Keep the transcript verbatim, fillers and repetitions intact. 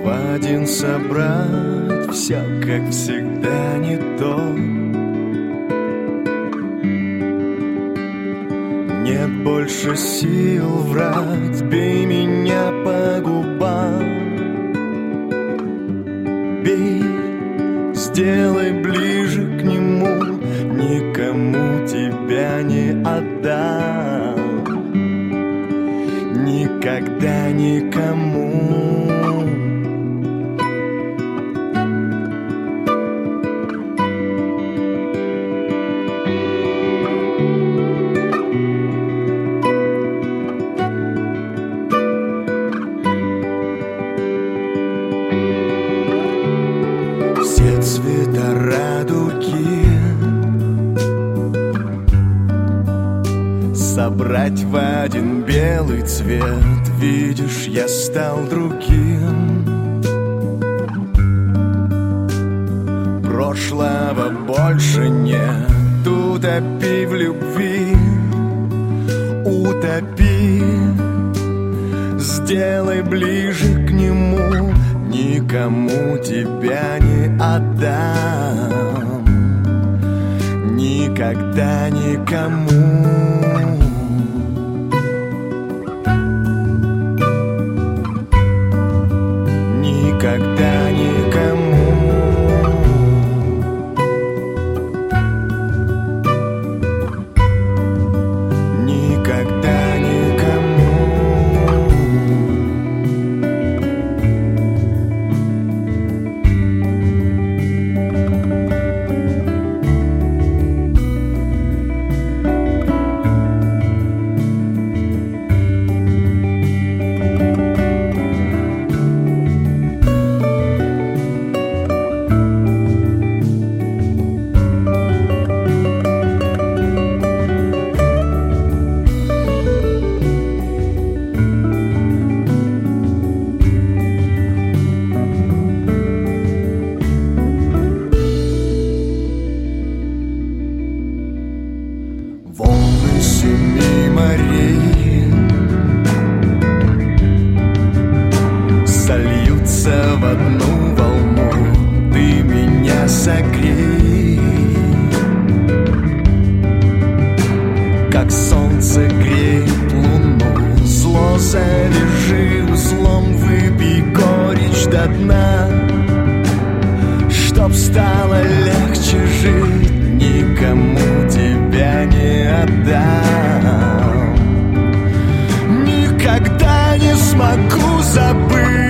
в один собрать все, как всегда, не то. Нет больше сил врать, бей меня по губам. Бей, сделай ближе к нему, никому тебя не отдам. Никогда никому. Все цвета радуги собрать в один белый цвет. Видишь, я стал другим. Прошлого больше нет. Утопи в любви, утопи. Сделай ближе к нему, никому тебя не отдам. Никогда никому. Никогда никому. Никогда никому. Волны семи морей сольются в одну волну. Ты меня согрей, как солнце греет луну. Зло завяжи узлом, выпей горечь до дна, чтоб стало легче жить. Никому тебя не отдам. Никогда не смогу забыть